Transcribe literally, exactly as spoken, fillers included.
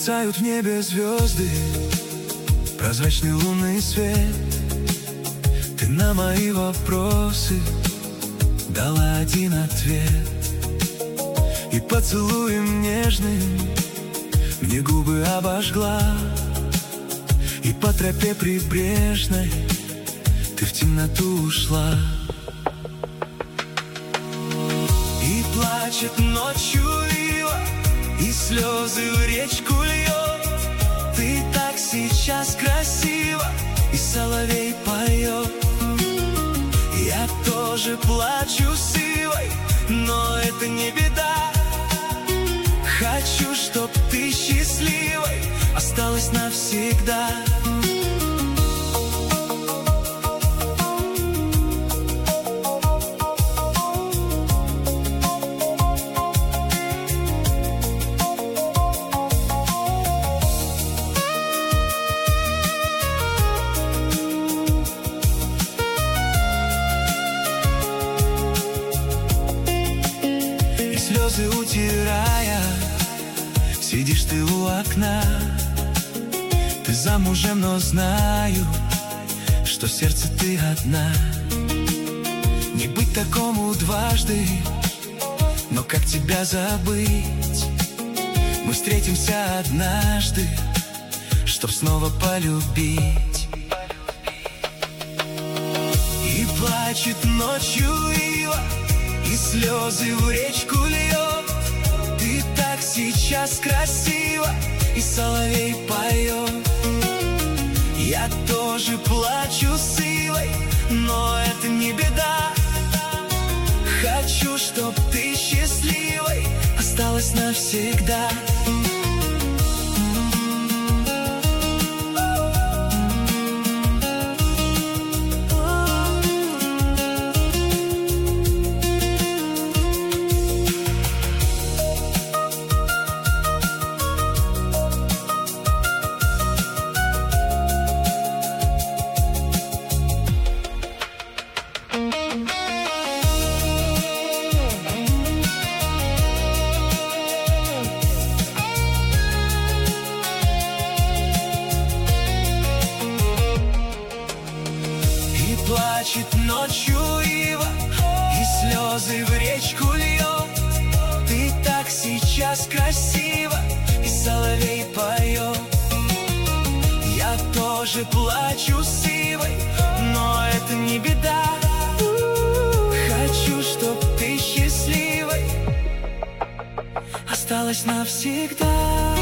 Мерцают в небе звезды, прозрачный лунный свет. Ты на мои вопросы дала один ответ. И поцелуем нежным мне губы обожгла. И по тропе прибрежной ты в темноту ушла. И плачет ночью ива, и слезы в речку льет. Ты так сейчас красива, и соловей поет. Я тоже плачу с ивой, но это не беда. Хочу, чтоб ты счастливой осталась навсегда. Слезы утирая, сидишь ты у окна. Ты замужем, но знаю, что в сердце ты одна. Не быть такому дважды, но как тебя забыть? Мы встретимся однажды, чтоб снова полюбить. И плачет ночью ива, и слезы в речку льет. Ты так сейчас красива, и соловей поет. Я тоже плачу с ивой, но это не беда. Хочу, чтоб ты счастливой осталась навсегда. Плачет ночью ива, и слезы в речку льет. Ты так сейчас красива, и соловей поет. Я тоже плачу с ивой, но это не беда. Хочу, чтоб ты счастливой осталась навсегда.